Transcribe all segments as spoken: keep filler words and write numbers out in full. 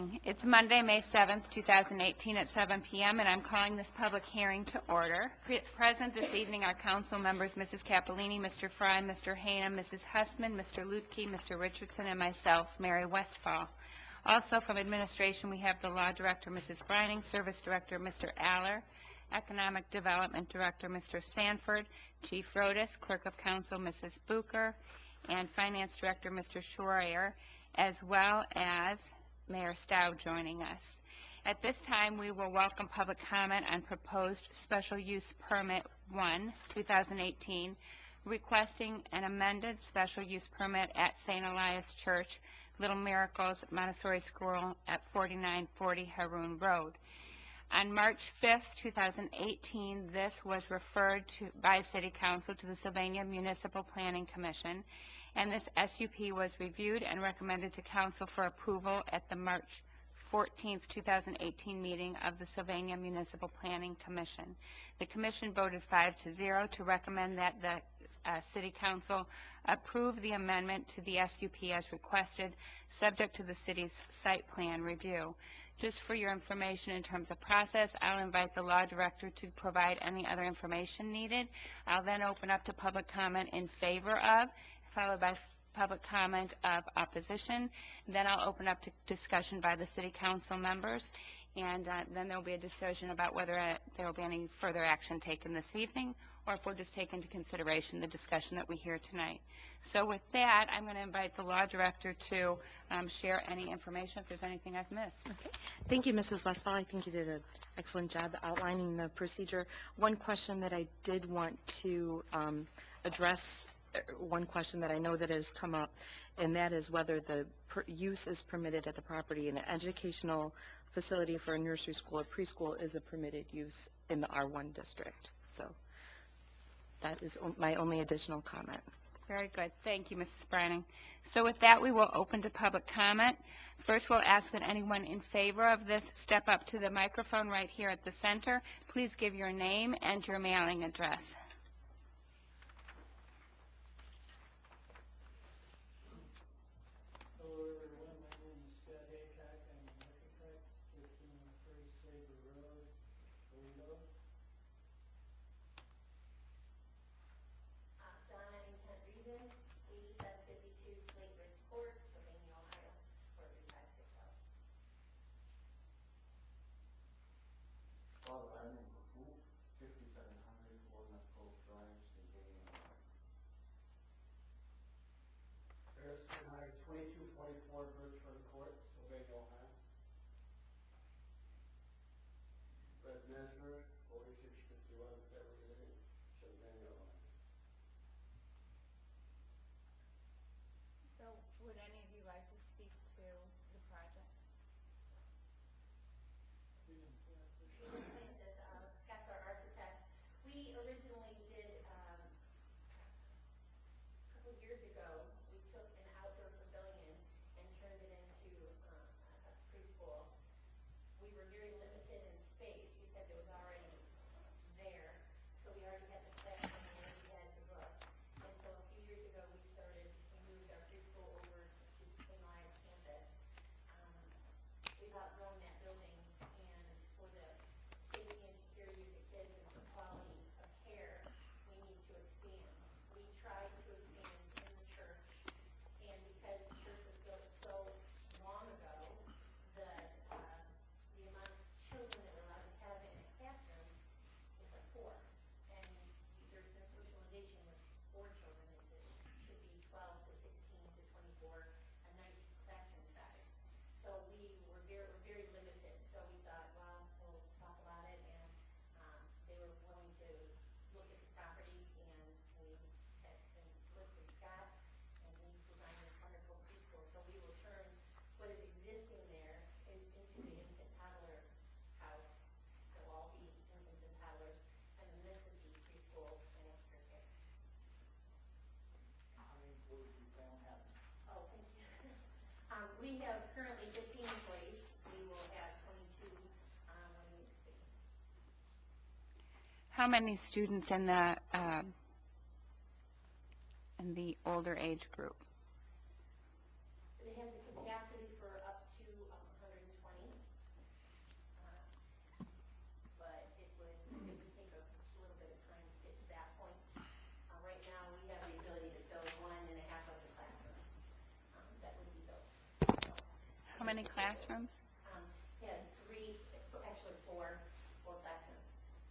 It's Monday, May seventh, two thousand eighteen at seven p m and I'm calling this public hearing to order. Pre present this evening are council members Missus Cappellini, Mister Fry, Mister Hanum, Missus Hussman, Mister Lutke, Mister Richardson, and myself, Mary Westfall. Also from administration we have the Law Director, Missus Brining, Service Director, Mister Aller, Economic Development Director, Mister Sanford, Chief Rodas, Clerk of Council, Missus Bucher, and Finance Director, Mister Schreier, as well as Mayor Stow joining us. At this time, we will welcome public comment on proposed Special Use Permit one, two thousand eighteen, requesting an amended special use permit at Saint Elias Church, Little Miracles Montessori School at forty-nine forty Haroon Road. On March fifth, two thousand eighteen, this was referred to by City Council to the Sylvania Municipal Planning Commission, and this S U P was reviewed and recommended to Council for approval at the March fourteenth, two thousand eighteen meeting of the Sylvania Municipal Planning Commission. The Commission voted five to zero to recommend that the uh, City Council approve the amendment to the S U P as requested, subject to the City's site plan review. Just for your information in terms of process, I'll invite the Law Director to provide any other information needed. I'll then open up to public comment in favor of, followed by public comment of opposition. Then I'll open up to discussion by the City Council members, and uh, then there will be a decision about whether uh, there will be any further action taken this evening, or if we'll just take into consideration the discussion that we hear tonight. So with that, I'm going to invite the Law Director to um, share any information if there's anything I've missed. Okay. Thank you, Missus Westfall. I think you did an excellent job outlining the procedure. One question that I did want to um, address, one question that I know that has come up, and that is whether the per use is permitted at the property in an educational facility for a nursery school or preschool is a permitted use in the R one district. So that is my only additional comment. Very good. Thank you, Missus Brining. So with that, we will open to public comment. First, we'll ask that anyone in favor of this step up to the microphone right here at the center. Please give your name and your mailing address. twenty-two forty-four Birchford Court, Sylvania, Ohio. Brett Mesner, forty-six fifty-one Beverly Lane, Sylvania, Ohio. So would any of you like to speak to the project? Uh, Scott's our architect. We originally did, um, a couple years ago, we took an outdoor pavilion and turned it into uh, a preschool. We were very limited in space because it was already there. So we already had the classroom, we already had the book. And so a few years ago, we started, we moved our preschool over to Saint Elias campus. Um, we've outgrown that building, and for the safety and security of the kids and the quality of care, we need to expand. We tried to expand in the church, and because the church was built so long ago, the, uh, the amount of children that we're allowed to have in a classroom is like four. And there's no socialization with four children. It's, it should be twelve to sixteen to twenty-four, a nice classroom size. So we were very, were very limited. So we thought, well, we'll talk about it, and um, they were willing to look at the property, and we had enlisted Scott, and he designed this wonderful preschool. So we will turn what is existing there in, into the infant toddler house. That will all be infants and toddlers, and then this would be preschool and extra care. How many employees do you plan on having? Oh, thank you. Um, we have currently fifteen employees. We will have twenty-two um, when we expand. How many students in the um, in the older age group? It has a capacity for up to um, one hundred many classrooms? Um, he has three, actually four, four classrooms.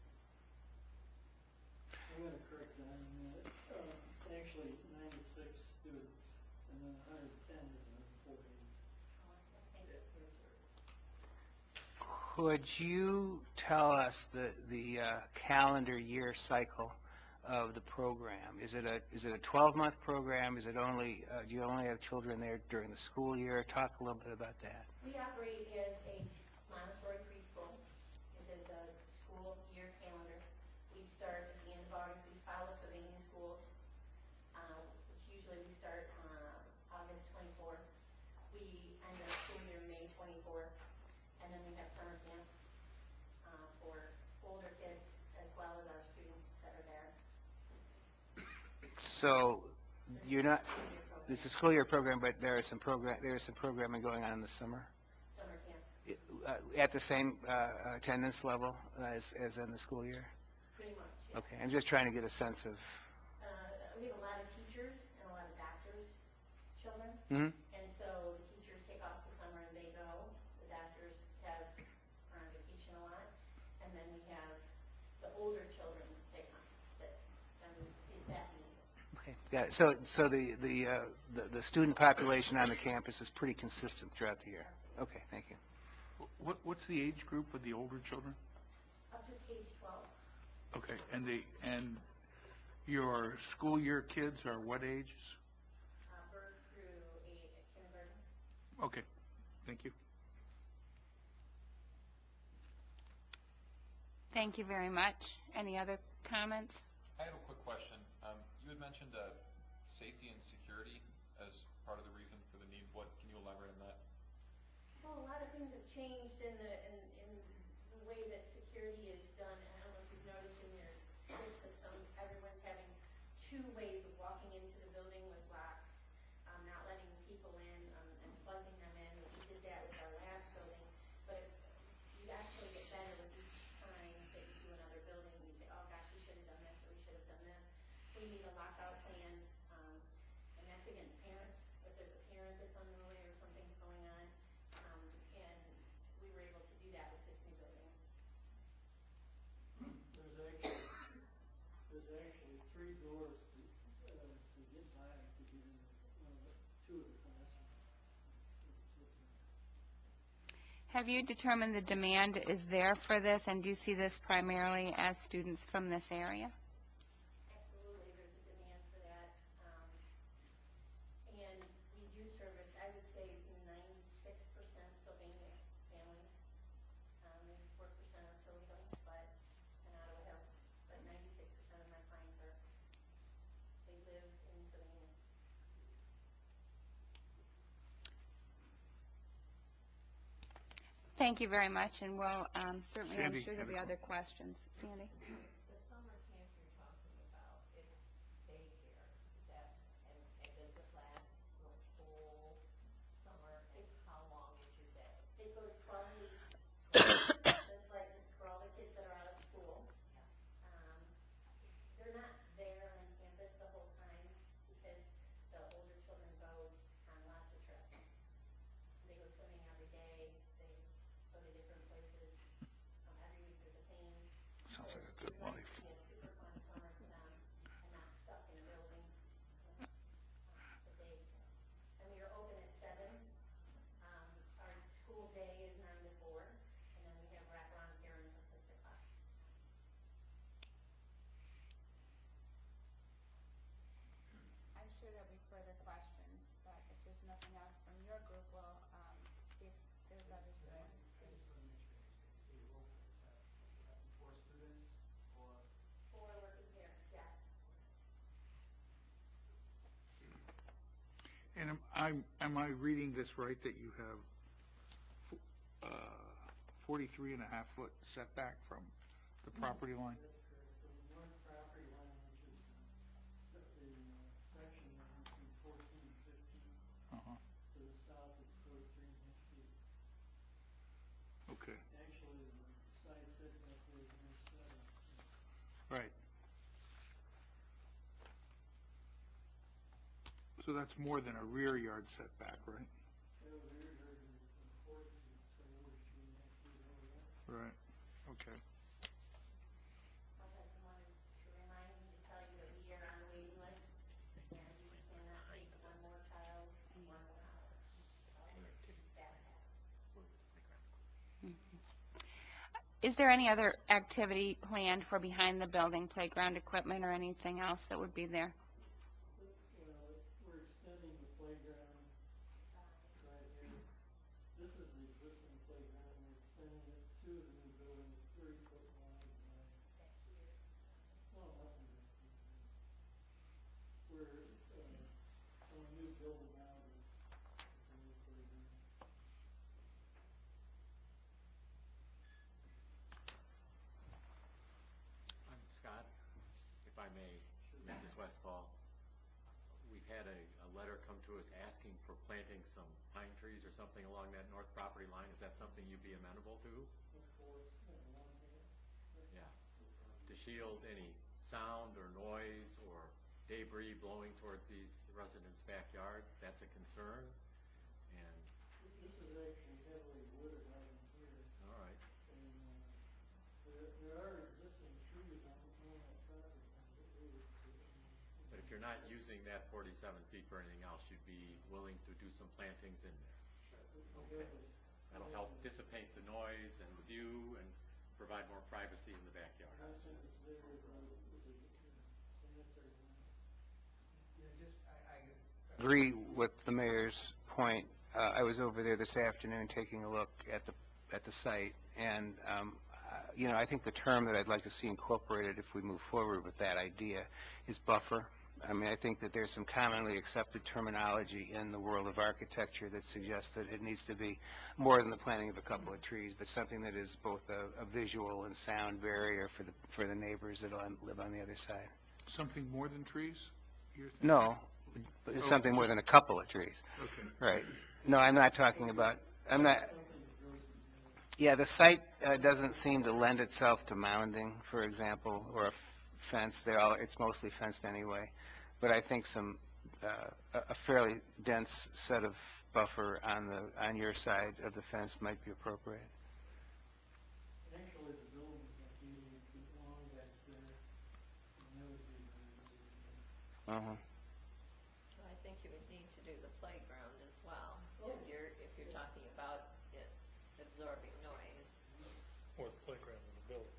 I'm gonna correct that in a minute. Um, actually ninety-six students, and then hundred and ten is in four eighties. Oh, thank you. Yeah, that's all right. Could you tell us the, the uh, calendar year cycle of the program? Is it a, is it a twelve-month program? Is it only, uh, do you only have children there during the school year? Talk a little bit about that. We operate as a Montessori preschool. It is a school year calendar. We start at the end of August. We follow Sylvania schools, uh, which usually we start um, August twenty-fourth. We end our school year May twenty-fourth, and then we have summer camp uh, for older kids as well as our students that are there. So you're not, School year program. it's a school year program, but there is some program, there is some programming going on in the summer? Summer camp, Uh, At the same uh, attendance level as, as in the school year? pretty much. Yeah. Okay, I'm just trying to get a sense of, Uh, we have a lot of teachers and a lot of doctors' children. mhm. And so the teachers take off the summer and they go. The doctors have, are on vacation a lot. And then we have the older children that come, that, um, is that need. Okay, got it. So, so the, the, uh, the, the student population on the campus is pretty consistent throughout the year? Okay, thank you. What, what's the age group of the older children? Up to age twelve, Okay, and the, and your school year kids are what ages? uh, birth through eight at kindergarten. Okay, thank you. Thank you very much. Any other comments? I have a quick question. Um, you had mentioned uh, safety and security as part of the reason for the need. What, can you elaborate on that? Well, a lot of things have changed in the, in, in the way that security is done. I don't know if you've noticed in your school systems, everyone's having two ways of walking into the building with locks, um, not letting people in, um, and buzzing them in. We did that with our last building, but it, you actually get better with each time that you do another building. You say, oh gosh, we should have done this, or we should have done this. We need a lockout plan, um, and that's against parents. If there's a parent that's unruly or something's going on, um, and we were able to do that with this new building. There's actually, there's actually three doors to, uh, to get by to get into one of the, two of the classrooms. So it's not- Have you determined the demand is there for this, and do you see this primarily as students from this area? Absolutely, there's a demand for that. Um, and we do service, I would say ninety-six percent Sylvania families. Um, maybe four percent are Toledo, but, and Ottawa Hill. But ninety-six percent of my clients are, they live in Sylvania. Thank you very much, and we'll, um, certainly, I'm Sandy sure there'll had be a other questions. Sandy? The summer camp you're talking about, it's daycare, is that, and, and does it last the whole summer, and how long is your day? It goes twelve weeks, just like for all the kids that are out of school. Yeah. Um, they're not there on campus the whole time because the older children go on lots of trips. They go swimming every day, they go to different places. Um, every week there's a theme. Sounds So like a it's good designed life. to be a super fun summer for them and not stuck in a building. Um, but they, and we are open at seven. Um, our school day is nine to four, and then we have wraparound care until six o'clock. I'm sure there'll be further questions, but if there's nothing else from your group, we'll, um, see if there's others Can that I want to just, I speak. just want to make sure I understand. You say you're open at seven, will that be for students or? For working parents, yes. And am I, am I reading this right, that you have uh, forty-three and a half foot setback from the property line? That's correct. So the north property line, which is the, the uh, section there between fourteen and fifteen, Uh-huh, to the south is forty-three and a half feet. okay, Actually, the side setback there is only seven. right. So that's more than a rear yard setback, right? So the rear yard is uh, Okay. My husband wanted to remind me to tell you that we are on the waiting list, and we cannot take one more child, one more hour. So that happened. Is there any other activity planned for behind the building, playground equipment or anything else that would be there? Well, we're extending the playground right here. This is the existing playground, we're extending it to the new building, thirty foot wide by, Back here. no, nothing back here. We're, uh, on a new building out is, is the new playground. I'm Scott, if I may, Missus Westfall. We've had a, a letter come to us asking for planting some pine trees or something along that north property line. Is that something you'd be amenable to? Of course, and one hand. Yeah. To shield any sound or noise or debris blowing towards these residents' backyards, that's a concern. And, This is actually heavily wooded out in here, all right. and, uh, there, there are existing trees on, on that property line that we would, uh, But if you're not using that forty-seven feet for anything else, you'd be willing to do some plantings in there. Okay. That'll help dissipate the noise and the view and provide more privacy in the backyard. I think it's there, is a, is a, uh, sanitary line. Yeah, just, I, I agree with the mayor's point. Uh, I was over there this afternoon taking a look at the, at the site, and, um, uh, you know, I think the term that I'd like to see incorporated if we move forward with that idea is buffer. I mean, I think that there's some commonly accepted terminology in the world of architecture that suggests that it needs to be more than the planting of a couple of trees, but something that is both a, a visual and sound barrier for the, for the neighbors that live on the other side. Something more than trees? You're thinking? No, but it's something more than a couple of trees. Okay. Right. No, I'm not talking about, I'm not, yeah, the site uh, doesn't seem to lend itself to mounding, for example, or a f- fence. They're all, it's mostly fenced anyway. But I think some, uh, a a fairly dense set of buffer on the, on your side of the fence might be appropriate. Actually, the building's like eighty-eight feet long back there, and that would be very easy. Uh-huh. So I think you would need to do the playground as well, Oh. if you're, if you're talking about it absorbing noise. Or the playground in the building.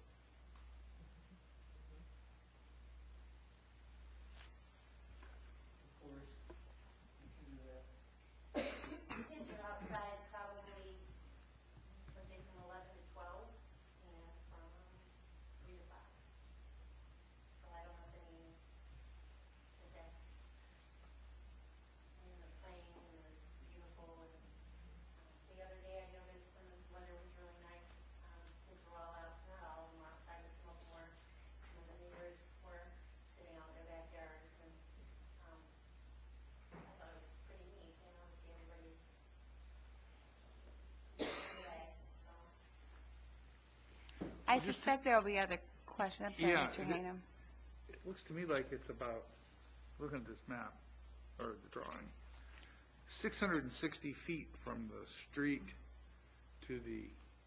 Of course, you can do that. Kids are outside probably, let's say from eleven to twelve, and from three to five. So I don't know if any, if that's, I mean, they're playing and they're beautiful, and, um, the other day I noticed when the weather was really nice, um, kids were all out, not all of them were outside, but some of them were. Some of the neighbors were sitting out in their backyards, and, um, I thought it was pretty neat, you know, to see everybody away, so. I Just- suspect there will be other questions. I'm sorry, Yeah, Mister the- Hanum. It looks to me like it's about, looking at this map, or the drawing, six hundred sixty feet from the street to the,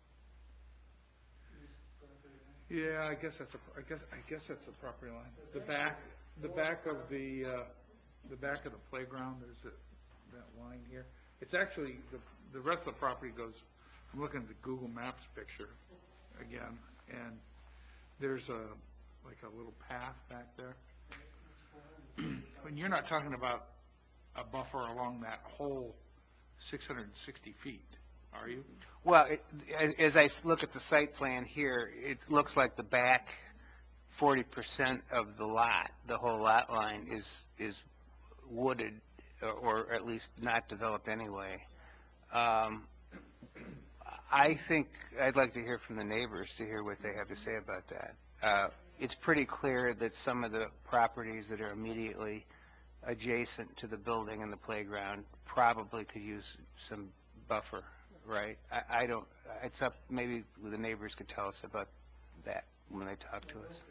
East property line. yeah, I guess that's a, I guess, I guess that's a property line. The back, the back of the, uh, the back of the playground, there's a, that line here. It's actually, the, the rest of the property goes, I'm looking at the Google Maps picture again, and there's a, like a little path back there. And you're not talking about a buffer along that whole six hundred sixty feet, are you? Well, it, a- as I s- look at the site plan here, it looks like the back forty percent of the lot, the whole lot line is, is wooded, or- or at least not developed anyway. Um, I think, I'd like to hear from the neighbors to hear what they have to say about that. Uh, It's pretty clear that some of the properties that are immediately adjacent to the building and the playground probably could use some buffer, right? I, I don't, it's up, maybe the neighbors could tell us about that when they talk to us.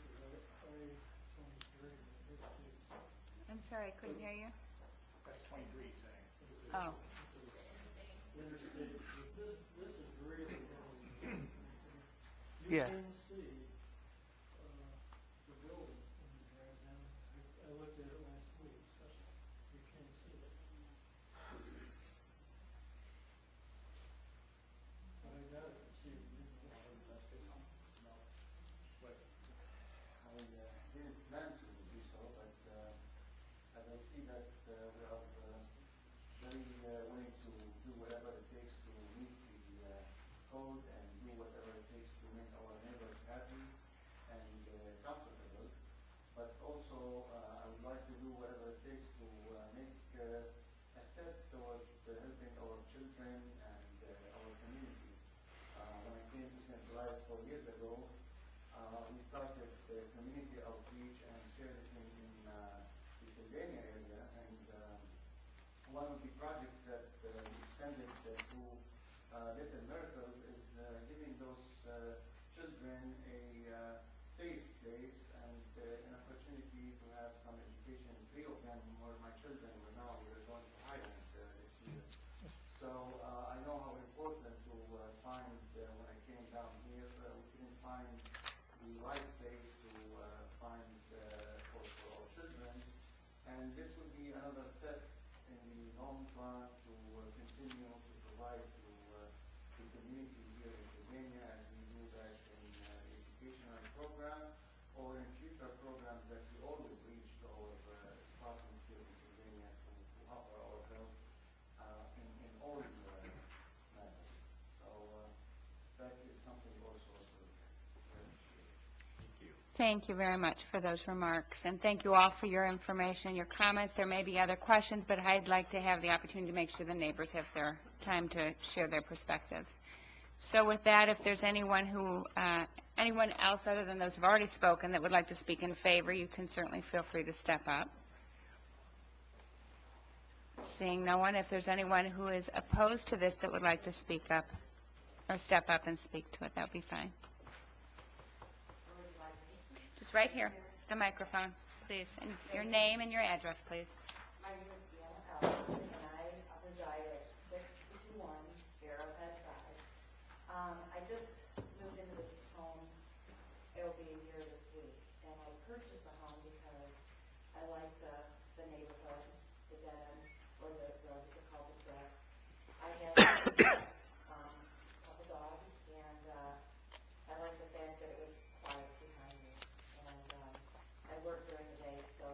I'm sorry, I couldn't hear you. That's twenty-three saying. Oh. Interstate, but this, this is really heavily wooded. You Yeah. can see, uh, the building when you drive down. I, I looked at it last week, so you can see it. But I doubt if it's here, you know. I uh, didn't plan to do so, but uh, as I see that uh, we are uh, very uh, willing to do whatever it takes to meet the uh, code and do whatever it takes to make our neighbors happy and uh, comfortable, but also uh, I would like to do whatever it takes to uh, make uh, a step toward uh, helping our children and uh, our community. Uh, when I came to Saint Elias four years ago, Uh, we started the community outreach and servicing in uh, the Sylvania area, and um, one of the projects that uh, we extended uh, to uh, Little Miracles is uh, giving those uh, children a uh, safe place and uh, an opportunity to have some education. Three of them were my children were now we are going to Highland uh, this year. So uh, I know how important to uh, find, uh, when I came down here, uh, we couldn't find the right place to uh, find uh, for, for our children. And this would be another step in the long run to uh, continue to provide to uh, the community here in Sylvania as we do that in uh, the educational program or in future programs that we always reach to our uh, departments here in Sylvania to, to offer our help uh, in, in all uh, matters. So uh, that is something also to look at. Very appreciate it. Thank you. Thank you very much for those remarks, and thank you all for your information, your comments. There may be other questions, but I'd like to have the opportunity to make sure the neighbors have their time to share their perspectives. So with that, if there's anyone who, uh, anyone else other than those who've already spoken that would like to speak in favor, you can certainly feel free to step up. Seeing no one, if there's anyone who is opposed to this that would like to speak up or step up and speak to it, that would be fine. Just right here, the microphone, please, and your name and your address, please. My name is Deanna Ellis, and I reside at six fifty-one Arrowhead Drive. Um, I just moved into this home, it'll be a year this week, and I purchased the home because I like the, the neighborhood, the dead end, or the, the, the cul-de-sac. I have pets, um, a couple dogs, and, uh, I like the fact that it was quiet behind me. And, um, I work during the day, so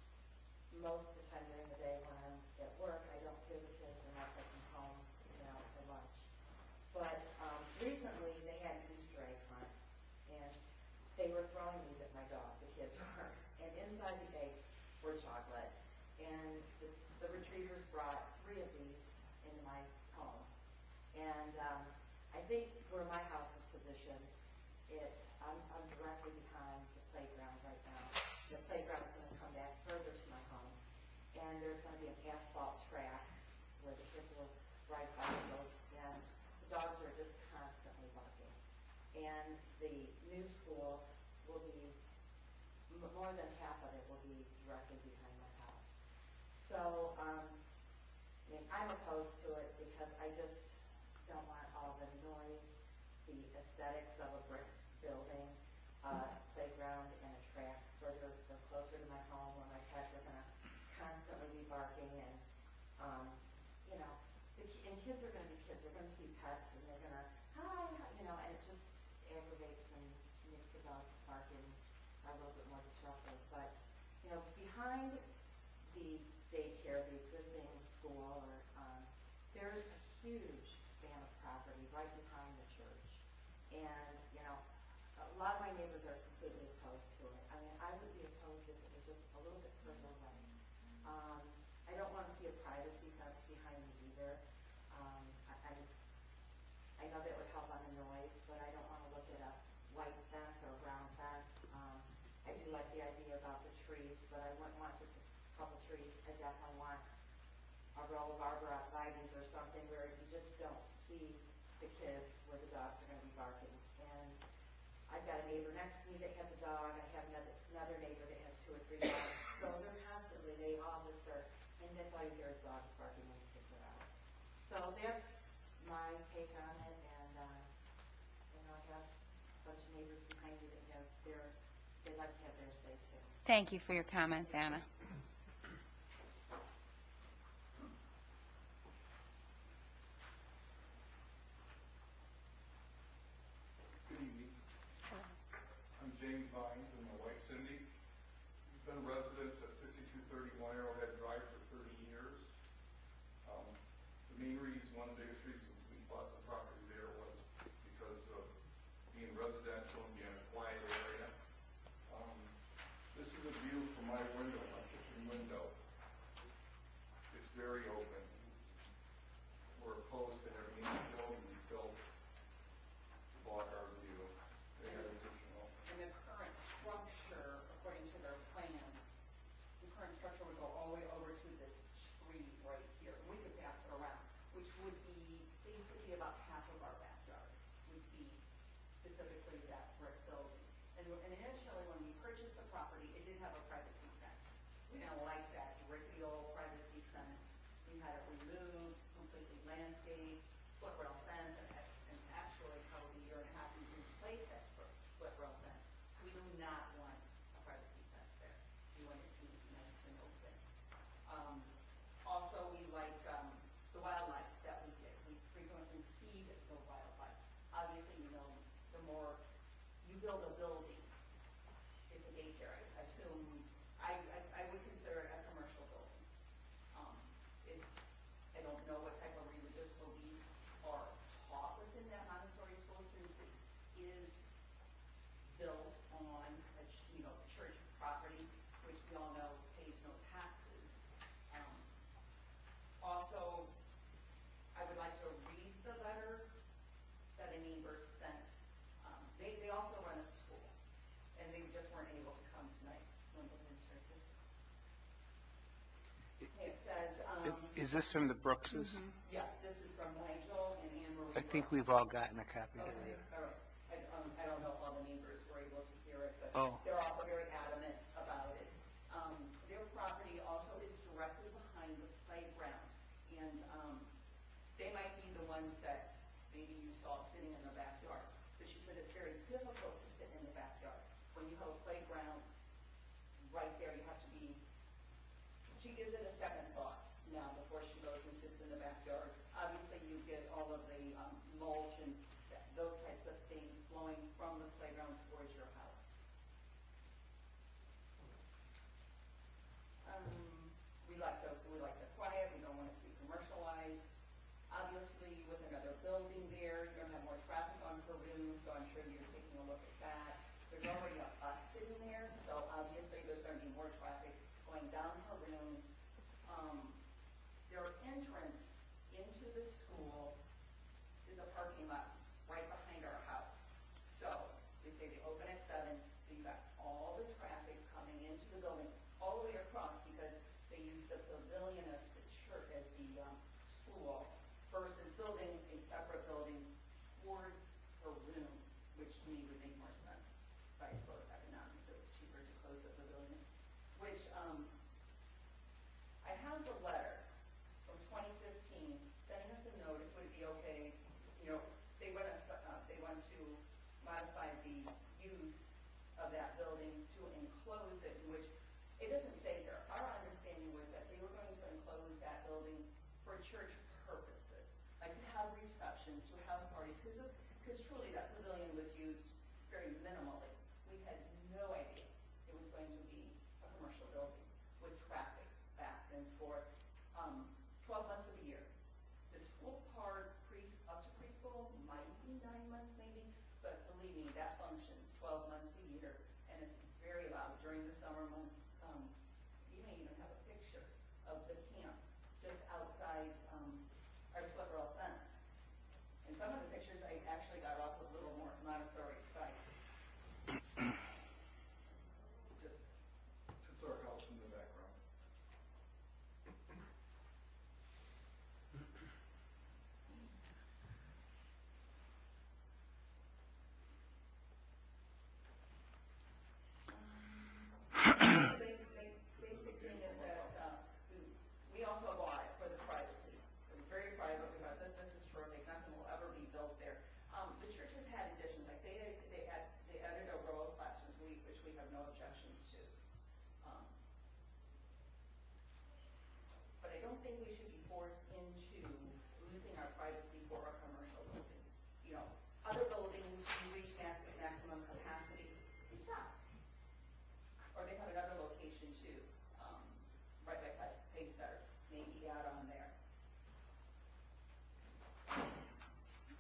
most of the time during the day when I'm at work, I don't hear the kids unless I come home, you know, for lunch. But um, recently they had an Easter egg hunt, and they were throwing these at my dog, the kids were. And inside the eggs were chocolate. And the, the retrievers brought three of these into my home. And um, I think where my house is positioned, it, I'm, I'm directly behind the playground right now. The playground is going to come back further to my home, and there's going to be an asphalt track where the kids will ride bicycles, and the dogs are just constantly barking. And the new school will be, m- more than half of it will be directly behind my house. So, um, I mean, I'm opposed to it because I just don't want all the noise, the aesthetics of a brick building, uh, playground and a track further or closer to my home where my pets are going to constantly be barking and, um, you know, the, ki- and kids are going to be kids. They're going to see pets and they're going to, hi, hi, you know, and it just aggravates and makes the dogs barking a little bit more disruptive. But, you know, behind the daycare, the existing school, or um, there's a huge span of property right behind the church. And, you know, a lot of my neighbors are completely opposed to it. I mean, I would be opposed if it was just a little bit further away. Um, I don't want to see a privacy fence behind me either. Um, I, I, I know that would help on the noise, but I don't want to look at a white fence or a brown fence. Um, I do like the idea about the trees, but I wouldn't want just a couple trees. I definitely want a row of arborvitaes or something where you just don't see the kids, where the dogs are going to be barking. And I've got a neighbor next to me that has a dog. I have another, another neighbor that has two or three dogs. So they're constantly, they all just start, and that's all you hear is dogs barking when the kids are out. So that's my take on it, and, uh, you know, I have a bunch of neighbors behind you that have their, they'd like to have their say too. Thank you for your comments, Anna. Good evening. I'm James Vines and my wife Cindy. We've been residents at sixty-two thirty-one Arrowhead Drive for thirty years. Um, the main reason, one of the biggest reasons we bought the property there was because of being residential and being a quiet area. Um, this is a view from my window, my kitchen window. It's very open. We're opposed to having any building built to block our view. They had additional. And the current structure, according to their plan, the current structure would go all the way over to this tree right here. We could pass it around, which would be basically about half of our backyard, would be specifically that brick building. And, and initially, when we purchased the property, it did have a privacy fence. We didn't like that rickety old privacy fence. We had it removed, completely landscaped, split rail fence, and, and actually probably a year and a half we replaced that split, split rail fence. We do not want a privacy fence there. We want it to be nice and open. Um, also, we like um, the wildlife that we get. We frequently feed the wildlife. Obviously, you know, the more you build a building, it's a daycare. I assume, I, I, I would consider it a commercial building. Um, it's, I don't know what type of religious beliefs are taught within that Montessori school since it is built on a, ch- you know, church property, which we all know pays no taxes. Um, also, I would like to read the letter that a neighbor sent. Um, they, they also run a school, and they just weren't able to come tonight when the minister did. It says, um, Is this from the Brookses? yes, this is from Nigel and Anne Marie. I think Brooks. we've all gotten a copy of Okay, it. all right. I, um, I don't know if all the neighbors were able to hear it, but Oh. they're also very adamant about it. Um, their property also is directly behind the playground, and um, they might be the ones that maybe you saw sitting in the backyard. But she said it's very difficult to sit in the backyard. When you have a playground right there, you have to be, she gives it a second thought now before she goes and sits in the backyard. Obviously, you get all of the um, mulch and th- those types of things flowing from the playground towards your house. Um, we like the we like the quiet. We don't want it to be commercialized. Obviously, with another building there, you're going to have more traffic on Haroon, so I'm sure you're taking a look at that. There's already a bus sitting there, so obviously there's going to be more traffic going down Haroon. Um, their entrance into the school is a parking lot right behind our house. So, we say they open at seven, so you got all the traffic coming into the building, all the way across, because they use the pavilion as the church, as the um, school, versus building a separate building towards a room, which to me would make more sense. I suppose economics, it was cheaper to close the pavilion. Which, um, I have the letter from twenty fifteen sending us a notice, would it be okay, you know, they want us, uh, they want to modify the use of that building to enclose it, in which, it doesn't say here, our understanding was that they were going to enclose that building for church purposes, like to have receptions, to have parties, because truly that pavilion was used very minimally. We had no idea it was going to be a commercial building with traffic back and forth, um, twelve months of the year. The school part, pre up to preschool, might be nine months maybe, but believe me, that functions twelve months a year, and it's very loud during the summer months. Um, you may even have a picture of the camp just outside um, our split rail fence. And some of the pictures I actually got off of Little More Montessori site. Just It's our house in the background.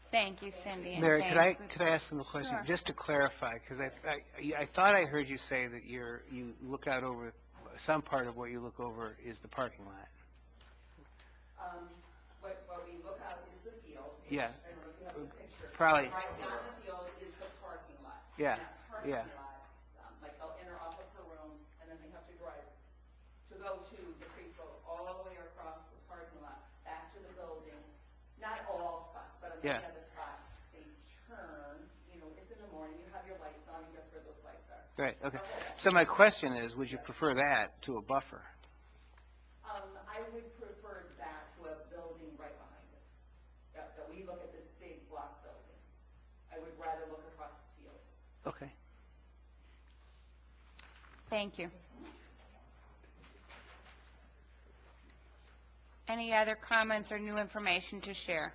Thank you, Cindy. and Mary, could I, thanks. could I ask them a question? Sure. Just to clarify, because I, I, I thought I heard you say that you're, you look out over, some part of what you look over is the parking lot. Um, what, what we look out is the field. Yeah. And we're looking at the picture. Probably. Right beyond the field is the parking lot. Yeah, And that parking yeah. lot, um, like they'll enter off of her room, and then they have to drive to go to the preschool, all the way across the parking lot, back to the building. Not all spots, but on Yeah. many of the spots, they turn, you know, it's in the morning, you have your lights on, and guess where those lights are? Right, okay. So my question is, would you prefer that to a buffer? Um, I would prefer that to a building right behind us. That, that we look at this big block building. I would rather look across the field. Okay. Thank you. Any other comments or new information to share?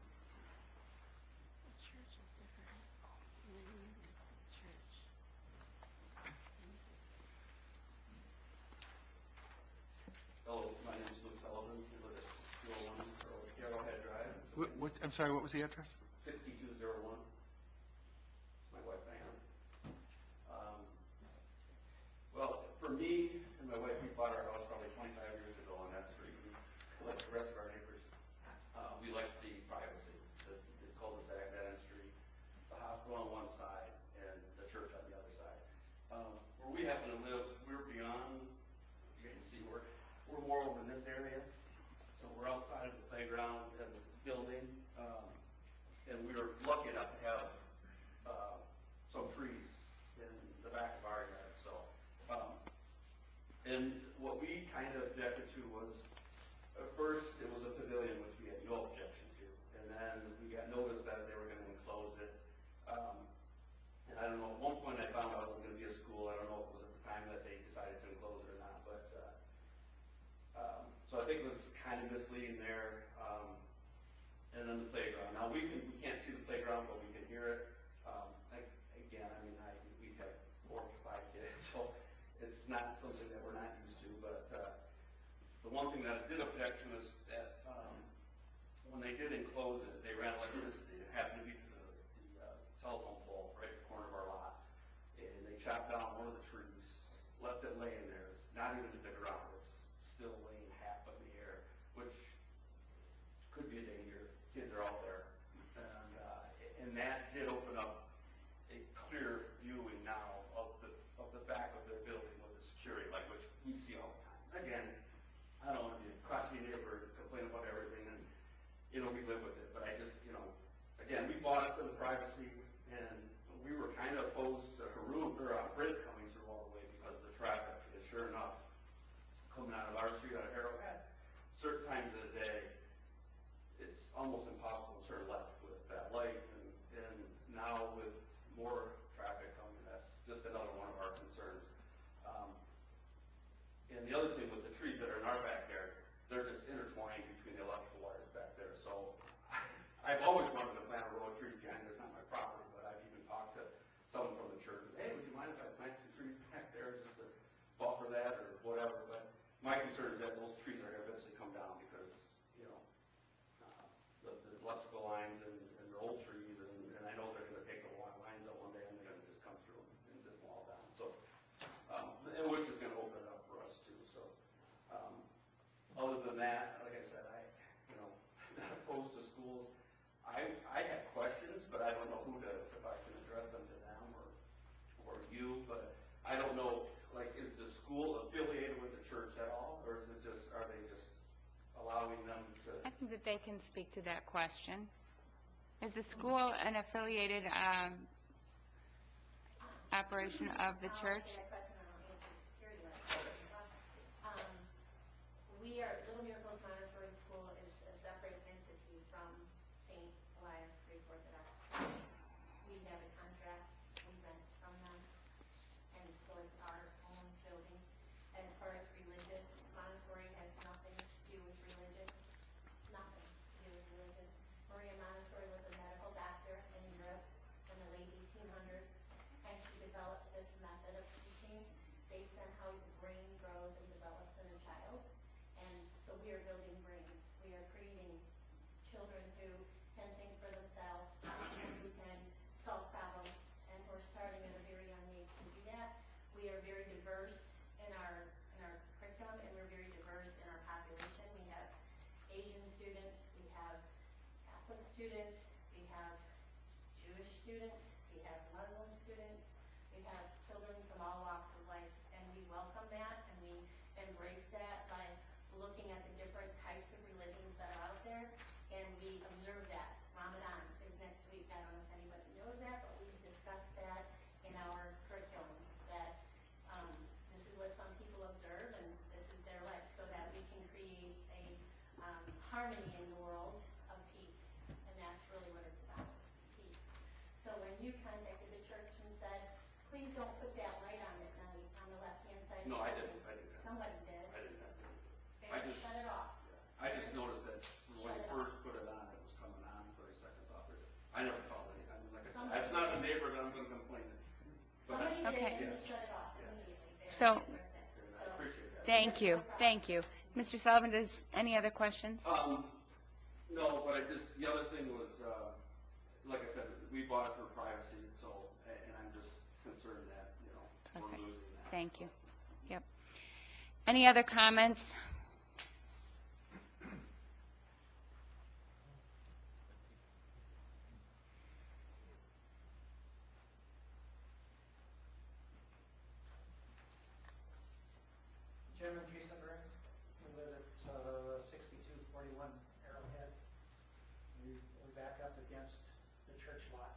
Hello, my name is Luke Sullivan. We live at two oh one Arrowhead Drive. What, what, I'm sorry, what was the address? sixty-two oh one. My wife Diana. Um, well, for me and my wife, we bought our house probably twenty-five years ago on that street. We, like the rest of our neighbors, uh, we like the privacy, the, the cul-de-sac, that end street, the hospital on one side, and the church on the other side. Um, where we happen to live, we're beyond, you can see, we're, we're more over in this area. So we're outside of the playground and the building, um, and we were lucky enough to have uh, some trees in the back of our yard. So, um, and what we kind of objected to was, at first it was a pavilion, which we had no objection to, and then we got notice that they were going to enclose it. Um, and I don't know. At one point, I found out it was going to be a school. I don't know if it was at the time that they decided to enclose it or not, but. Uh, Um, so I think it was kind of misleading there. Um, and then the playground. Now we can we can't see the playground, but we can hear it. Um, I, again, I mean, I we have four or five kids, so it's not something that we're not used to. But uh, the one thing that I did object to is that um, when they did enclose it, they ran electricity. It happened to be to the, the uh, telephone pole right at the corner of our lot, and they chopped down one of the trees, left it laying there. It's not even to the ground. Still laying half up in the air, which could be a danger. Kids are out there, and uh, and that did open up a clear viewing now of the of the back of their building with the security light, which we see all the time. Again, I don't want to be a crotchety neighbor, complain about everything, and you know we live with it. But I just you know, again, we bought it for the privacy, and we were kind of opposed to Haroon or uh, Britt coming through all the way because of the traffic. And sure enough, coming out of our street out of Arrowhead, certain times of the day, it's almost impossible to turn left with that light, and, and now with more traffic coming, that's just another one of our concerns. Um, and the other thing with the trees that are in our backyard, they're just intertwined between the electrical wires back there. So I've always wanted to plant a row of trees behind there. It's not my property, but I've even talked to someone from the church. Hey, would you mind if I plant some trees back there just to buffer that or whatever? But my concern is that those trees are going to eventually come down because, you know, uh, the, the electrical lines and, and they're old trees, and, and I know they're going to take the lines up one day and they're going to just come through and zip them all down. So, um, and which is going to open it up for us too. So, um, other than that, like I said, I, you know, not opposed to schools. I, I have questions, but I don't know who to, if I can address them to them or, or you, but I don't know. Like, is the school affiliated with the church at all, or is it just, are they just allowing them to? I think that they can speak to that question. Is the school an affiliated um, operation of the church? I'll answer that question and I'll answer the security light. Um, we are, Little Miracles Montessori School is a separate entity from Saint Elias Greek Orthodox Church. We have a contract, we rent from them, and so it's our own building. As far as religious, Montessori has nothing to do with religion, nothing to do with religion. Maria Montessori was a medical doctor in Europe in the late eighteen hundreds, and she developed this method of teaching based on how the brain grows and develops in a child. And so we are building brains. We are creating children who can think for themselves, students, we have Muslim students, we have children from all walks of life, and we welcome that, and we embrace that by looking at the different types of religions that are out there, and we observe that. Ramadan is next week. I don't know if anybody knows that, but we discuss that in our curriculum, that um, this is what some people observe, and this is their life, so that we can create a um, harmony in the world of peace, and that's really what it's about, peace. So when you contacted the church and said, please don't put that light on at night on the left-hand side. No, I didn't, I didn't. Somebody did. I didn't have to. They I just just- shut it off. I just noticed that when Shut you it off. first put it on, it was coming on thirty seconds off. I never called it. I mean, like I said, Somebody I'm not a did. neighbor that I'm gonna complain. But Somebody I- did, Okay. and you Yeah. shut it off immediately. They So- did their thing. And I So- appreciate that. Thank you, thank you. Mister Sullivan, does, any other questions? Um, no, but I just, the other thing was, uh, like I said, we bought it for privacy, so, and and I'm just concerned that, you know, we're Okay. losing that. Thank you. Yep. Any other comments? Jim and Teresa Burns, we live at uh, sixty-two forty-one Arrowhead. We- We're back up against the church lot,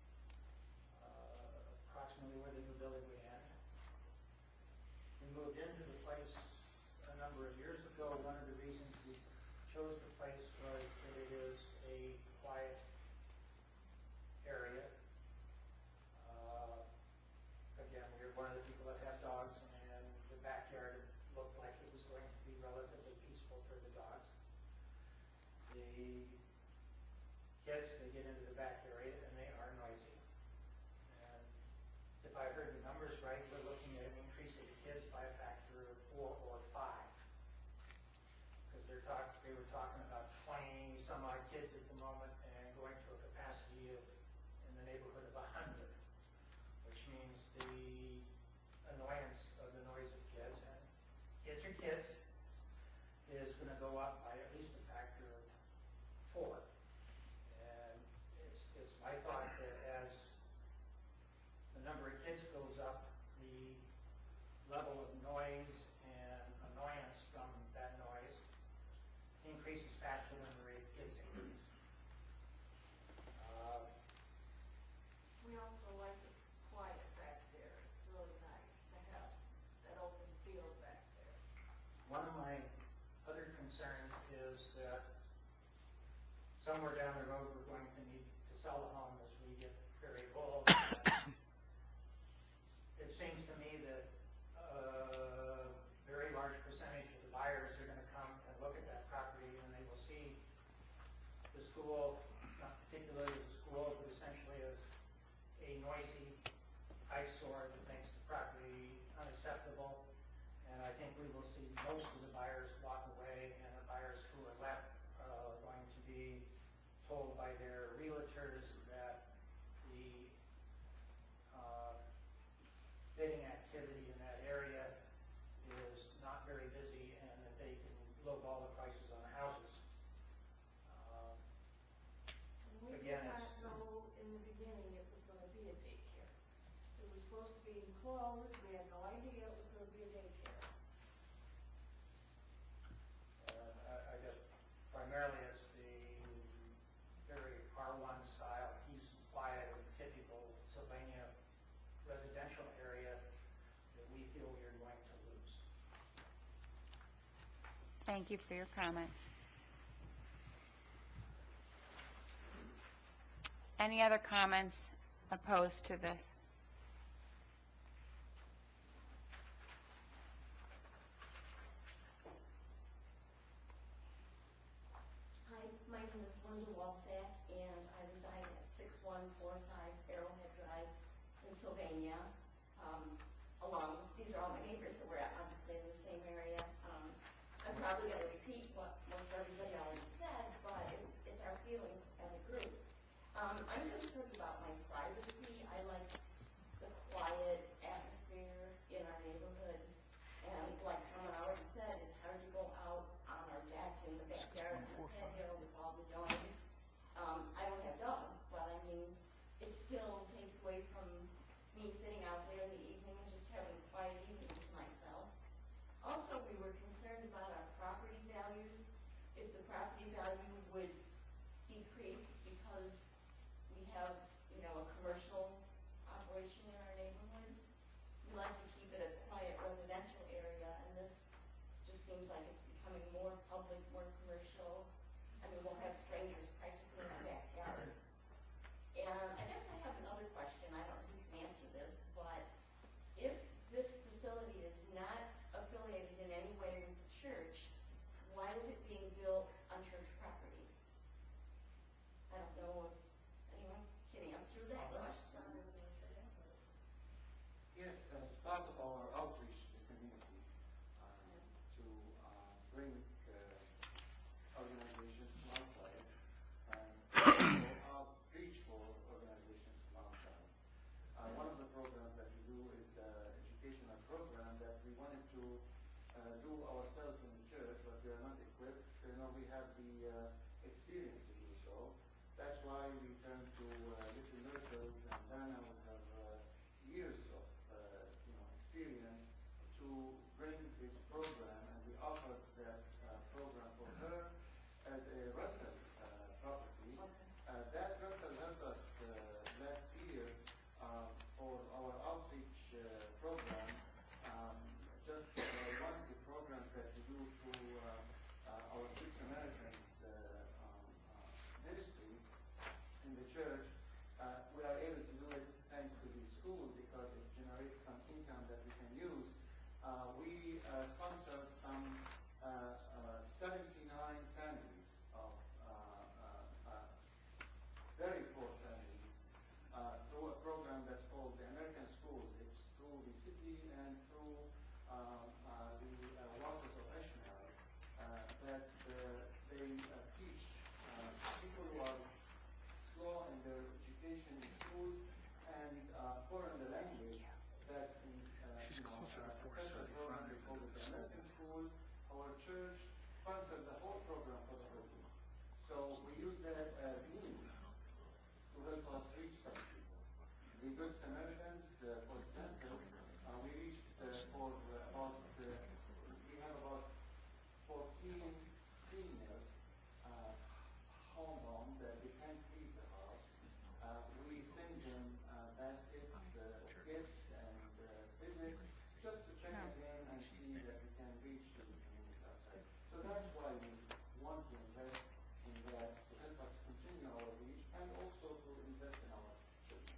uh, approximately where the new building would end. We moved into the place a number of years ago. One of the reasons we chose the place was that it is a quiet area. Uh, Again, we were one of the people that have dogs, and the backyard looked like it was going to be relatively peaceful for the dogs. The kids, they get into the back area, and they are noisy. And if I heard the numbers right, we're looking at an increase of the kids by a factor of four or five. Because they're talk, they were talking about twenty some odd kids at the moment, and going to a capacity of, in the neighborhood of a hundred, which means the annoyance of the noise of kids, and kids are kids, is going to go up by at least a factor of four. And it's, it's my thought that as the number of kids goes up, the level of noise and annoyance from that noise increases faster than the rate of kids increase. Uh, We also like it quiet back there. It's really nice to have that open field back there. One of my other concerns is that somewhere down the road, we're going to need to sell a home as we get very old. And it seems to me that a very large percentage of the buyers are going to come and look at that property, and they will see the school, not particularly as a school, but essentially as a noisy eyesore that makes the property unacceptable. And I think we will see most of the buyers walk away, and the buyers who are left uh, going to be told by their realtors that the uh, bidding activity in that area is not very busy, and that they can lowball the prices on the houses. Um, And we did Again, not it's- know in the beginning it was going to be a daycare. It was supposed to be enclosed. We had no idea it was going to be a daycare. Uh, I I guess primarily it's the very R one style, peace and quiet, and typical Sylvania residential area that we feel we are going to lose. Thank you for your comments. Any other comments opposed to this? Hi, my name is Linda Walsack, and I reside at six one four five Arrowhead Drive in Sylvania. Um, along, these are all my neighbors, so we're obviously in the same area. Um, I'm probably going to repeat what most everybody already said, but it, it's our feelings as a group. Um, I'm concerned about my privacy. I like the quiet atmosphere in our neighborhood. And like someone already said, it's hard to go out on our deck in the backyard on the patio with all the noise. Um, I don't have dogs, but I mean, it's still value would decrease because we have, you know, a commercial operation in our neighborhood. We like to keep it a quiet residential area, and this just seems like it's becoming more public, more commercial. I mean, we'll have strangers practically in the backyard. And I guess I have another question. I don't know who can answer this, but if this facility is not affiliated in any way with the church, why is it being built on church property? I don't know if anyone can answer that question. Yes, as part of our outreach to the community, um, to uh, bring uh, organizations from outside and also outreach for organizations from outside. Uh, one of the programs that we do is the educational program that we wanted to uh, do ourselves in the church, but we are not equipped. You know, we have the uh, experience to do so. That's why we turn to uh, Little Miracles, and Dana would have uh, years of uh, you know experience to bring this program, and we offered that uh, program for her as a rental uh, property. Uh, that rental helped us uh, last year uh, for our outreach uh, program. Um, just uh, one of the programs that we do through uh, uh, our Good Samaritans uh, um, uh, ministry in the church, uh, we are able to do it thanks to the school because it generates some income that we can use. Uh, we uh, sponsored some uh, uh, seventy-nine families of uh, uh, uh, very poor families uh, through a program that's called the American Schools. It's through the city and through um, uh, the uh, Waters of Ashmar uh, that uh, they uh, teach uh, people who are slow in their education in schools and uh, foreign the language that in uh, you know, uh, a special program they call it the American School. Our church sponsors the whole program for the whole week. So we use that as means to help us reach some people. The Good Samaritans, uh, for example, uh, we reached uh, for uh, about, uh, we have about fourteen seniors uh, homebound that they can't leave the house. Uh, we send them uh, baskets, uh, gifts, and uh, visits just to check again and see that we can reach to the community outside. So that's why we want to invest in that to help us continue our reach and also to invest in our children.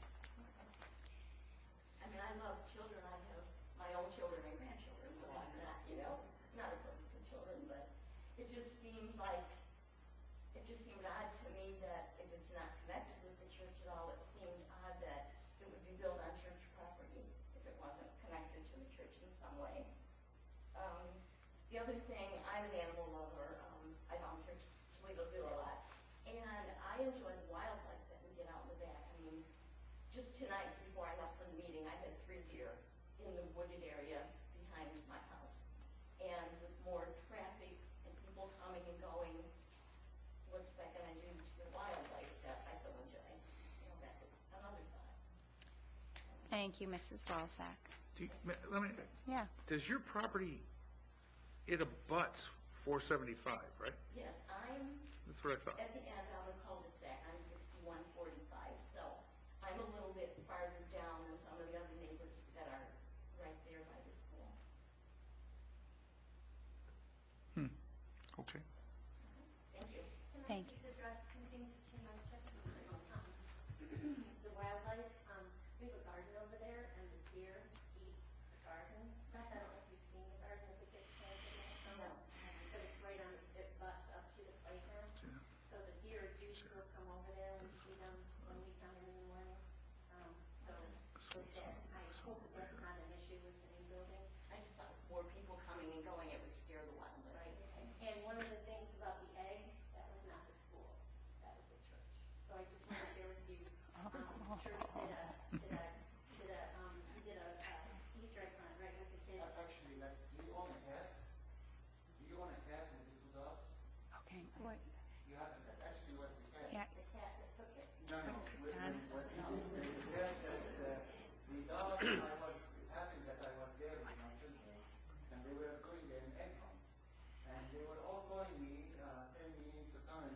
I mean, I love children. I have my own children and grandchildren, so I'm not, you know, not opposed to children, but it just seemed like, it just seemed odd to me that if it's not connected with the church at all, it seemed odd that it would be built on church property if it wasn't connected to the church in some way. Um, the other thing, I'm an animal lover. Um, I volunteer at Toledo Zoo a lot, and I enjoy the wildlife that we get out in the back. I mean, just tonight before I left for the meeting, I had three deer in the wooded area behind my house. And with more traffic and people coming and going, what's that going to do to the wildlife that I so enjoy? You know, that was another thought. Thank you, Missus Walzak. Do you, ma- let me, Yeah. does your property, it abuts four seventy-five, right? Yes, I'm That's what I thought. at the end on the cul-de-sac. I'm sixty-one forty-five, so I'm a little bit farther down than some of the other neighbors that are right there by the school. Hmm, okay. Thank you. Thank Can I just address two things that you mentioned? Um, the wildlife, um, we have a garden over there, and the deer eat the garden. I don't know if you've seen the garden that the kids planted in. No. But it's right on, it butts up to the playground. So the deer do still come over there, we see them when we come in in the morning. Um, so, so that, I hope that that's not an issue with the new building. I just thought with more people coming and going, it would scare the wildlife. Right. And one of the things about the egg, that was not the school, that was the church. So I just want to share with you, um, church did a, did a, did a, um, we did a, uh, Easter egg hunt, right, with the kids. Uh, Actually, let's, do you own a cat? Do you own a cat and the two dogs? Okay. What? You have a cat. Actually, it was the cat. Yeah. The cat that took it. No, no. What is it, When- Don? when- when we did, they said that uh, the dog, I was, it happened that I was there with my children, and they were doing an egg hunt. And they were all calling me, uh, telling me to come and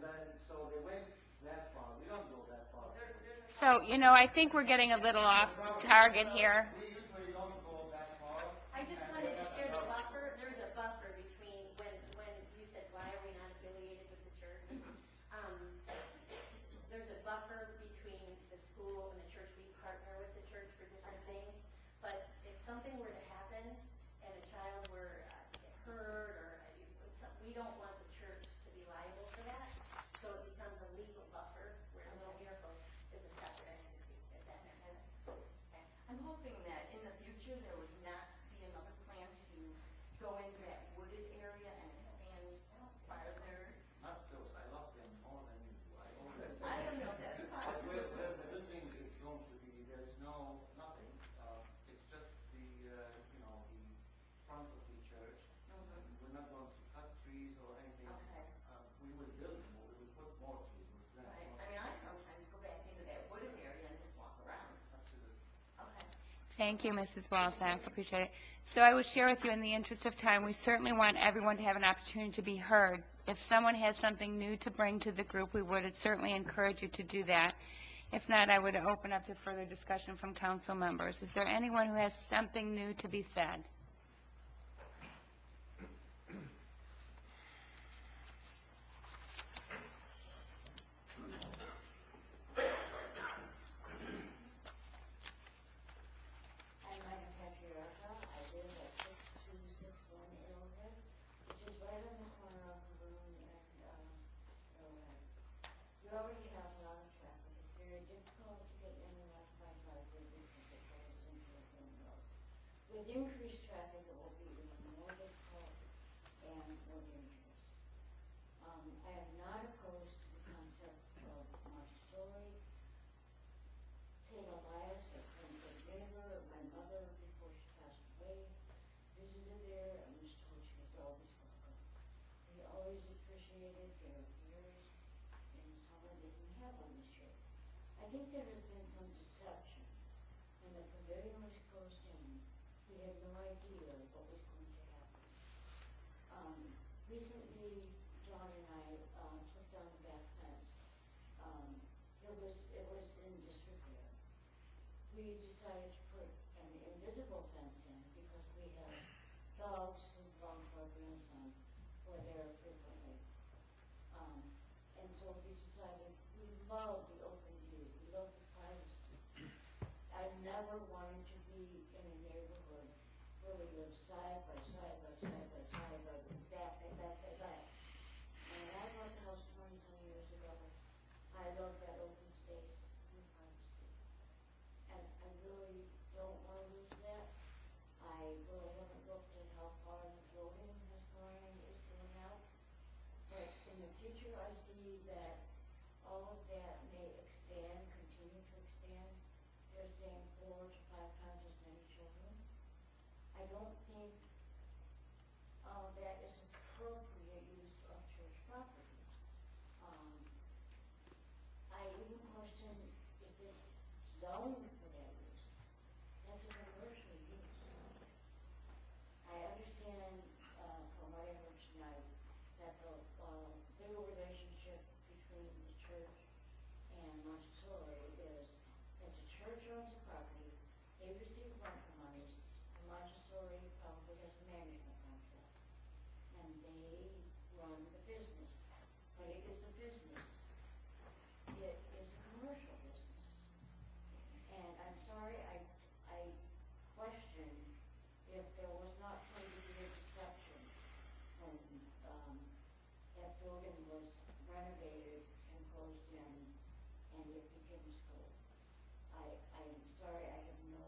then, so they went that far, we don't go that far. So, you know, I think we're getting a little off target here. We usually don't go that far. I just wanted to share the buffer, there's a buffer between when, when you said, why are we not affiliated with the church? Um, there's a buffer between the school and the church. We partner with the church for different things. But if something were to happen and a child were uh, to get hurt or uh, some- we don't want the church to be liable for that. So it becomes a legal buffer where No Miracle is a separate entity, if that makes sense. Okay. I'm hoping that in the future there would not be another plan to go into that wooded area and expand farther. Not those, I love them more than you do, I always. I don't know if that's But possible. where, where the building is going to be, there's no, nothing, uh, it's just the, uh, you know, the front of the church. Mhm. We're not going to cut trees or anything. Okay. Uh, we will build more, we will put more trees, we'll plant Right. more. I mean, I sometimes go back into that wooded area and just walk around. Absolutely. Okay. Thank you, Missus Walzak. Appreciate it. So I will share with you, in the interest of time, we certainly want everyone to have an opportunity to be heard. If someone has something new to bring to the group, we would certainly encourage you to do that. If not, I would open up to further discussion from council members. Is there anyone who has something new to be said? I'm Micah Patriarca. I live at six two six one Arrowhead, which is right on the corner of Maroon and um, Arrowhead. We already have a lot of traffic. It's very difficult to get in and out of my driveway because it goes into a thin road. With increased traffic, it will be even more difficult and more dangerous. Um, I am not opposed to the concept of Montessori. Saint Elias, a friend of neighbor, my mother, before she passed away, visited there and was told she was always welcome. We always appreciated their ears and someone didn't have on the shirt. I think there has been some deception. When the pavilion was closed in, we had no idea what was going to happen. Um, recently, John and I, uh, took down the back fence. Um, it was, it was in disrepair. We decided to put an invisible fence in because we have dogs who belong to our grandson who are there frequently. Um, and so we decided we love the open view, we love the privacy. I never wanted to be in a neighborhood where we live side by side by side by side, by back by back by back. And when I bought the house twenty-some years ago, I love that open space and privacy. And I really don't want to lose that. I really haven't looked at how far the building has gone and is going out. But in the future, I see that all of that may expand, continue to expand. They're saying four to five times as many children. I don't think uh, that is appropriate use of church property. Um, I even question, is it zoned for that use? That's a commercial use. I understand, uh, from what I heard tonight, that the, uh, legal relationship between the church and Montessori is, as the church owns the property, they receive rental monies, and Montessori probably has a management contract. And they run the business, but it is a business. It is a commercial business. And I'm sorry, I, I question if there was not some degree of deception when, um, that building was renovated and closed in and it became school. I, I'm sorry, I have no,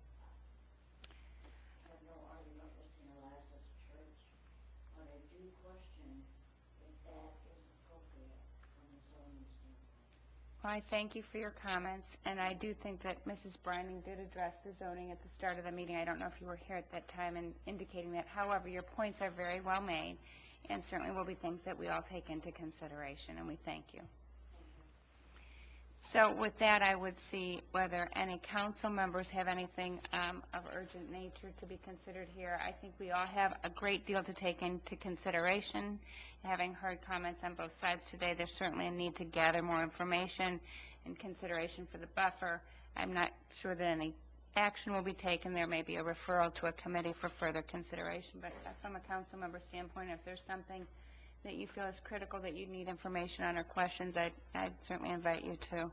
I have no argument with Saint Elias as a church, but I do question if that is appropriate from a zoning standpoint. Well, I thank you for your comments, and I do think that Missus Brining did address the zoning at the start of the meeting. I don't know if you were here at that time and indicating that. However, your points are very well made, and certainly will be things that we all take into consideration, and we thank you. So with that, I would see whether any council members have anything um, of urgent nature to be considered here. I think we all have a great deal to take into consideration. Having heard comments on both sides today, there's certainly a need to gather more information and consideration for the buffer. I'm not sure that any action will be taken. There may be a referral to a committee for further consideration. But from a council member standpoint, if there's something that you feel is critical that you need information on or questions, I'd, I'd certainly invite you to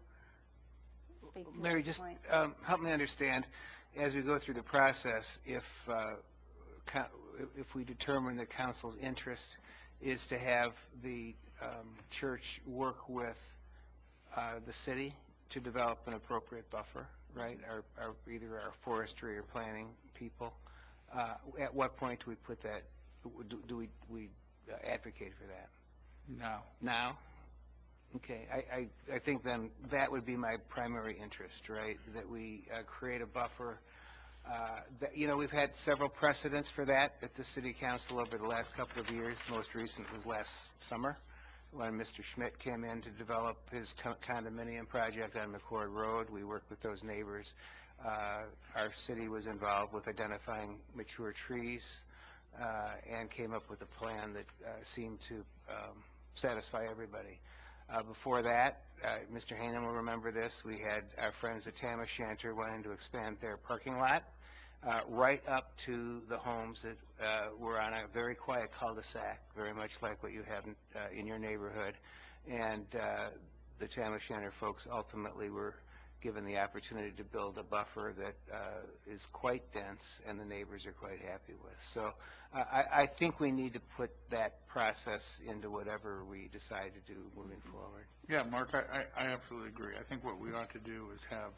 speak to Mary, this just point. um, help me understand, as we go through the process, if uh, co- if we determine that council's interest is to have the um, church work with uh, the city to develop an appropriate buffer, right? Our, our, either our forestry or planning people. Uh, at what point do we put that? Do, do we we uh, advocate for that? No. Now? Okay. I, I, I think then that would be my primary interest, right? That we uh, create a buffer. Uh, that, you know, we've had several precedents for that at the city council over the last couple of years. Most recent was last summer when Mister Schmidt came in to develop his co- condominium project on McCord Road. We worked with those neighbors. Uh, our city was involved with identifying mature trees uh, and came up with a plan that uh, seemed to um, satisfy everybody. Uh, before that, uh, Mister Hanum will remember this, we had our friends at Tam O'Shanter wanting to expand their parking lot uh, right up to the homes that uh, were on a very quiet cul-de-sac, very much like what you have in, uh, in your neighborhood. And uh, the Tam O'Shanter folks ultimately were given the opportunity to build a buffer that uh, is quite dense and the neighbors are quite happy with. So uh, I, I think we need to put that process into whatever we decide to do moving forward. Yeah, Mark, I, I I absolutely agree. I think what we ought to do is have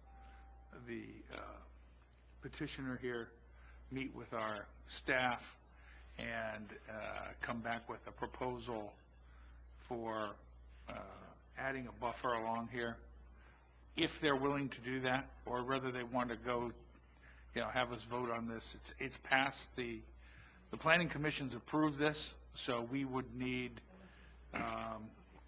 the uh, petitioner here meet with our staff and uh, come back with a proposal for uh, adding a buffer along here, if they're willing to do that, or whether they want to go, you know, have us vote on this. It's it's passed the, the planning commission's approved this, so we would need, um,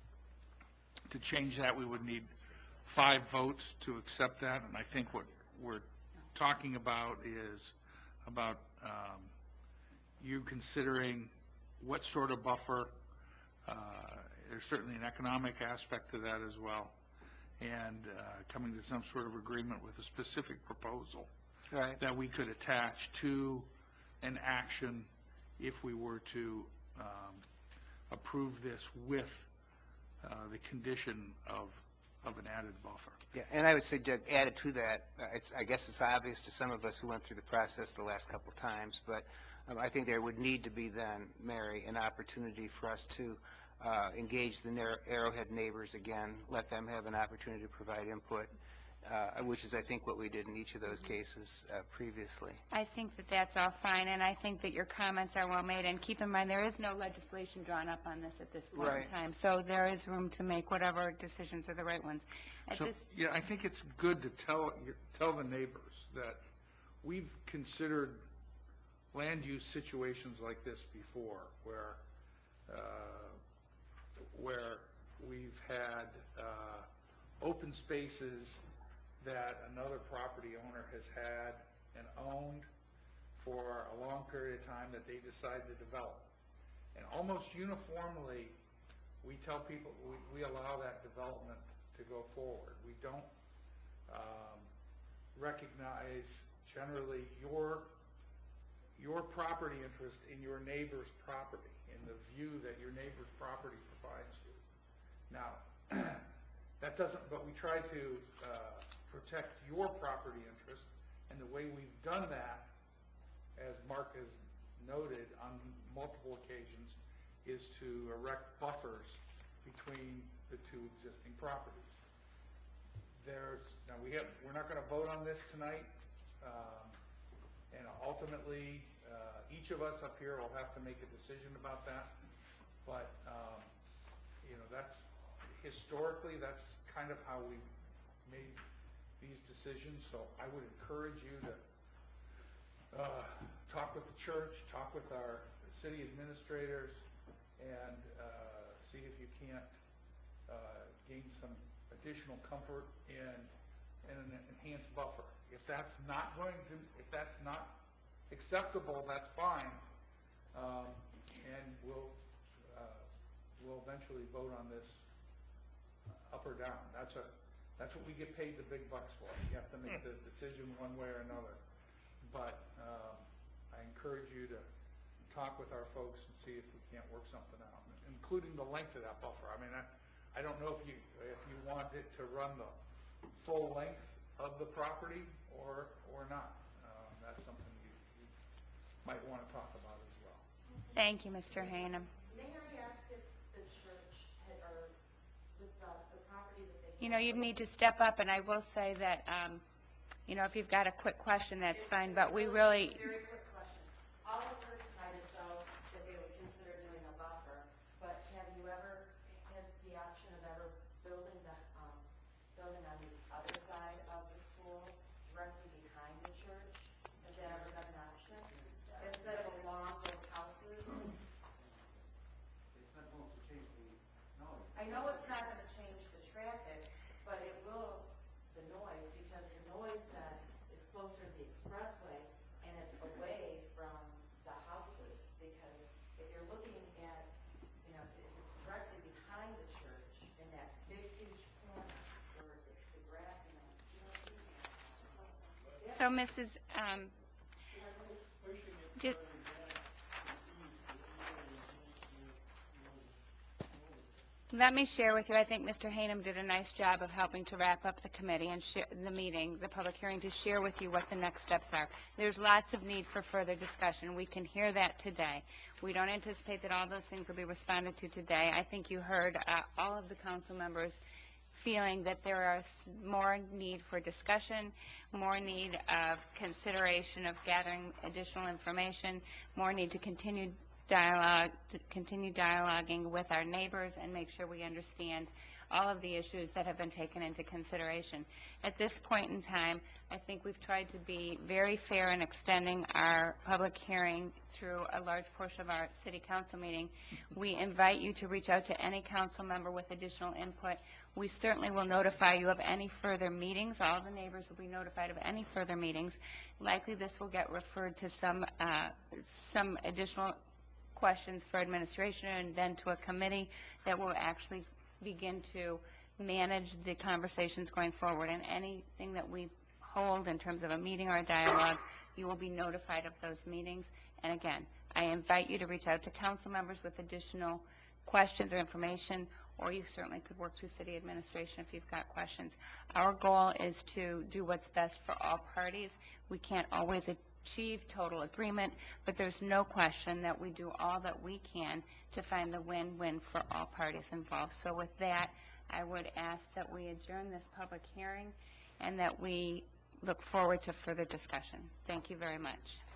to change that, we would need five votes to accept that, and I think what we're talking about is about um, you considering what sort of buffer. Uh, there's certainly an economic aspect to that as well, and uh, coming to some sort of agreement with a specific proposal Right. that we could attach to an action if we were to um, approve this with uh, the condition of of an added buffer. Yeah, and I would say, Doug, added to that, uh, it's, I guess it's obvious to some of us who went through the process the last couple times, but um, I think there would need to be then, Mary, an opportunity for us to uh, engage the Nar- Arrowhead neighbors again, let them have an opportunity to provide input, uh, which is, I think, what we did in each of those cases uh, previously. I think that that's all fine, and I think that your comments are well made. And keep in mind, there is no legislation drawn up on this at this point Right. in time, so there is room to make whatever decisions are the right ones. At So, this, yeah, I think it's good to tell, tell the neighbors that we've considered land use situations like this before, where, uh, where we've had uh, open spaces that another property owner has had and owned for a long period of time that they decide to develop. And almost uniformly, we tell people, we, we allow that development to go forward. We don't um, recognize generally your, your property interest in your neighbor's property, in the view that your neighbor's property provides you. Now, that doesn't, but we try to uh, protect your property interest, and the way we've done that, as Mark has noted on multiple occasions, is to erect buffers between the two existing properties. There's, now we have, we're not going to vote on this tonight, um, and ultimately, uh, each of us up here will have to make a decision about that, but, um, you know, that's, historically, that's kind of how we made these decisions, so I would encourage you to uh, talk with the church, talk with our city administrators, and uh, see if you can't uh, gain some additional comfort and, and an enhanced buffer. If that's not going to, if that's not acceptable, that's fine. Um, and we'll, uh, we'll eventually vote on this uh, up or down. That's a, that's what we get paid the big bucks for. You have to make the decision one way or another. But um, I encourage you to talk with our folks and see if we can't work something out, including the length of that buffer. I mean, I, I don't know if you if you want it to run the full length of the property or or not. Um, that's something you, you might want to talk about as well. Thank you, Mister Hanem. May I ask if the church had, or with the, the property that they... You know, you'd need to step up, and I will say that, um, you know, if you've got a quick question, that's fine, but we really... Very quick question. All I've heard tonight is though that they would consider doing a buffer, but have you ever, has the option of ever building the, um, building on the other side of the school, directly behind the church? Has that ever been an option? Instead of along those houses? It's not going to change the noise. I know it's not going to change the traffic, but it will, the noise, because the noise then is closer to the expressway and it's away from the houses. Because if you're looking at, you know, if it's directly behind the church in that big, huge corner where the, the grass, you know, you know what I mean? So, Missus Um, just, let me share with you, I think Mister Hanem did a nice job of helping to wrap up the committee and share, the meeting, the public hearing, to share with you what the next steps are. There's lots of need for further discussion. We can hear that today. We don't anticipate that all those things will be responded to today. I think you heard uh, all of the council members feeling that there are more need for discussion, more need of consideration of gathering additional information, more need to continue dialogue, to continue dialoguing with our neighbors and make sure we understand all of the issues that have been taken into consideration. At this point in time, I think we've tried to be very fair in extending our public hearing through a large portion of our city council meeting. We invite you to reach out to any council member with additional input. We certainly will notify you of any further meetings. All the neighbors will be notified of any further meetings. Likely this will get referred to some, uh, some additional questions for administration and then to a committee that will actually begin to manage the conversations going forward. And anything that we hold in terms of a meeting or a dialogue, you will be notified of those meetings. And again, I invite you to reach out to council members with additional questions or information, or you certainly could work through city administration if you've got questions. Our goal is to do what's best for all parties. We can't always achieve total agreement, but there's no question that we do all that we can to find the win-win for all parties involved. So with that, I would ask that we adjourn this public hearing and that we look forward to further discussion. Thank you very much.